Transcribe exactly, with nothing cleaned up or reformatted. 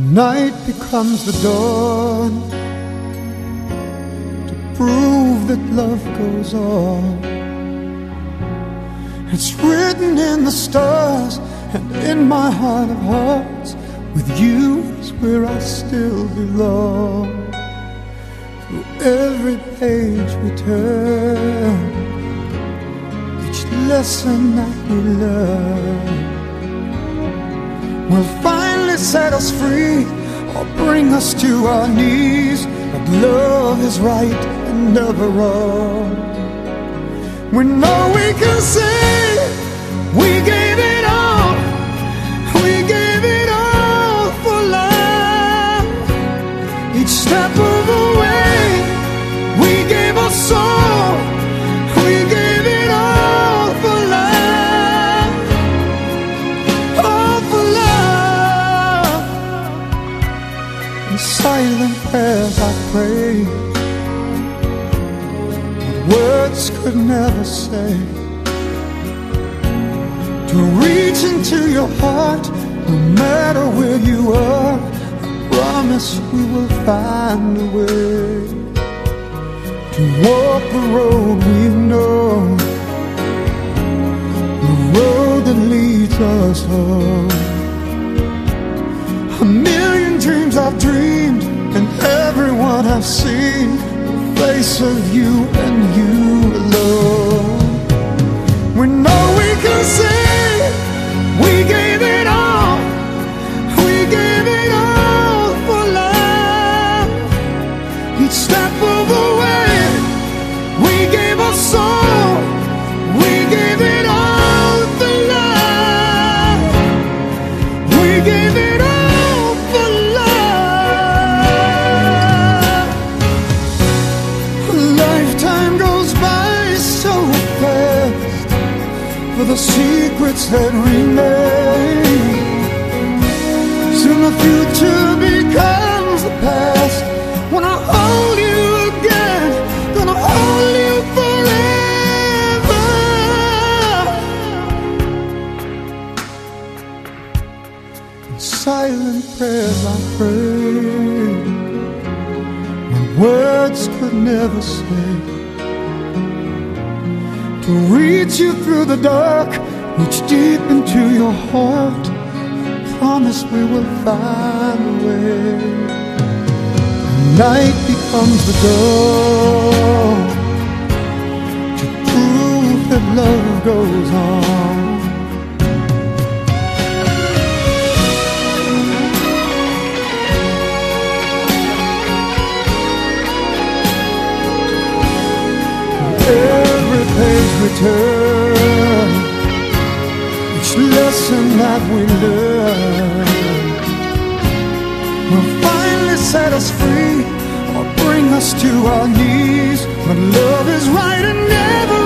Night becomes the dawn to prove that love goes on. It's written in the stars and in my heart of hearts, with you is where I still belong. Through every page we turn, each lesson that we learn will finally set us free or bring us to our knees. But love is right and never wrong. We know we can say we gave it all, we gave it all for love. Each step of the way, we gave our soul, we gave it all for love, all for love. In silent prayers I pray, words could never say, to reach into your heart, no matter where you are. I promise we will find a way to walk the road we've known, the road that leads us home. A million dreams I've dreamed, and everyone I've seen, face of you and you alone. We know we can say we gave it all, we gave it all for love. Each step of the way, we gave our soul, we gave it all for love, we gave it all for love. Lifetime goes by so fast for the secrets that remain. Soon the future becomes the past. When I hold you again, gonna hold you forever. In silent prayers I pray, words could never say, to reach you through the dark, reach deep into your heart. Promise we will find a way. Night becomes the dawn to prove that love goes on. Every page we turn, each lesson that we learn will finally set us free or bring us to our knees. But love is right and never